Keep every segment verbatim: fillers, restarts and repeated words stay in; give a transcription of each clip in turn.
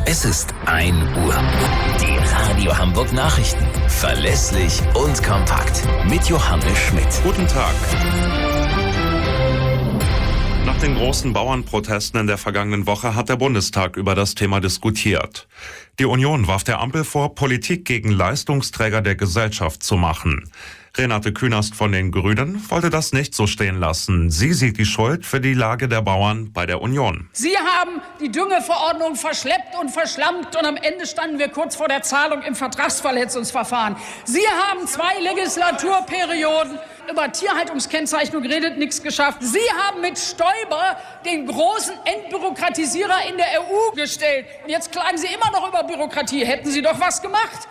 Es ist ein Uhr. Die Radio Hamburg Nachrichten. Verlässlich und kompakt. Mit Johannes Schmidt. Guten Tag. Nach den großen Bauernprotesten in der vergangenen Woche hat der Bundestag über das Thema diskutiert. Die Union warf der Ampel vor, Politik gegen Leistungsträger der Gesellschaft zu machen. Renate Künast von den Grünen wollte das nicht so stehen lassen. Sie sieht die Schuld für die Lage der Bauern bei der Union. Sie haben die Düngeverordnung verschleppt und verschlampt und am Ende standen wir kurz vor der Zahlung im Vertragsverletzungsverfahren. Sie haben zwei Legislaturperioden über Tierhaltungskennzeichnung geredet, nichts geschafft. Sie haben mit Stoiber den großen Entbürokratisierer in der E U gestellt. Und jetzt klagen Sie immer noch über Bürokratie. Hätten Sie doch was gemacht.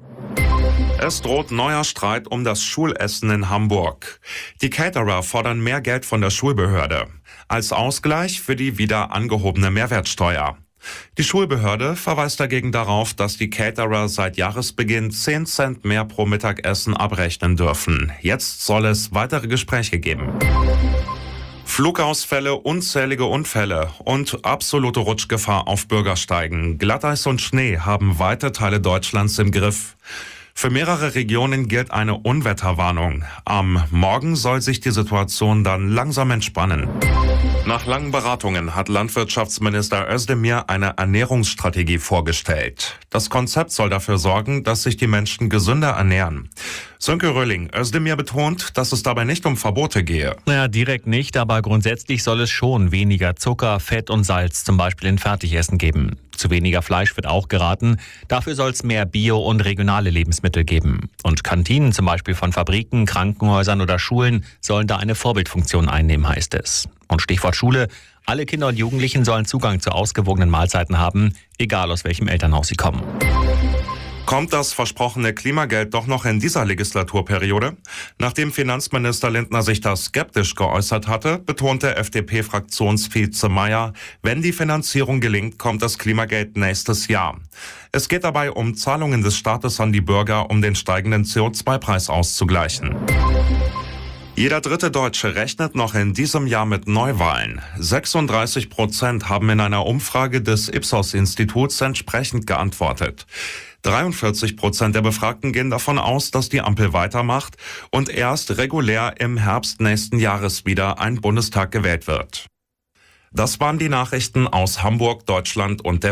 Es droht neuer Streit um das Schulessen in Hamburg. Die Caterer fordern mehr Geld von der Schulbehörde als Ausgleich für die wieder angehobene Mehrwertsteuer. Die Schulbehörde verweist dagegen darauf, dass die Caterer seit Jahresbeginn zehn Cent mehr pro Mittagessen abrechnen dürfen. Jetzt soll es weitere Gespräche geben. Flugausfälle, unzählige Unfälle und absolute Rutschgefahr auf Bürgersteigen. Glatteis und Schnee haben weite Teile Deutschlands im Griff. Für mehrere Regionen gilt eine Unwetterwarnung. Am Morgen soll sich die Situation dann langsam entspannen. Nach langen Beratungen hat Landwirtschaftsminister Özdemir eine Ernährungsstrategie vorgestellt. Das Konzept soll dafür sorgen, dass sich die Menschen gesünder ernähren. Sönke Röhling, Özdemir betont, dass es dabei nicht um Verbote gehe. Naja, direkt nicht, aber grundsätzlich soll es schon weniger Zucker, Fett und Salz zum Beispiel in Fertigessen geben. Zu weniger Fleisch wird auch geraten. Dafür soll es mehr Bio- und regionale Lebensmittel geben. Und Kantinen zum Beispiel von Fabriken, Krankenhäusern oder Schulen sollen da eine Vorbildfunktion einnehmen, heißt es. Und Stichwort Schule: Alle Kinder und Jugendlichen sollen Zugang zu ausgewogenen Mahlzeiten haben, egal aus welchem Elternhaus sie kommen. Kommt das versprochene Klimageld doch noch in dieser Legislaturperiode? Nachdem Finanzminister Lindner sich da skeptisch geäußert hatte, betonte F D P-Fraktionsvize Mayer, wenn die Finanzierung gelingt, kommt das Klimageld nächstes Jahr. Es geht dabei um Zahlungen des Staates an die Bürger, um den steigenden C O zwei Preis auszugleichen. Jeder dritte Deutsche rechnet noch in diesem Jahr mit Neuwahlen. sechsunddreißig Prozent haben in einer Umfrage des Ipsos-Instituts entsprechend geantwortet. dreiundvierzig Prozent der Befragten gehen davon aus, dass die Ampel weitermacht und erst regulär im Herbst nächsten Jahres wieder ein Bundestag gewählt wird. Das waren die Nachrichten aus Hamburg, Deutschland und der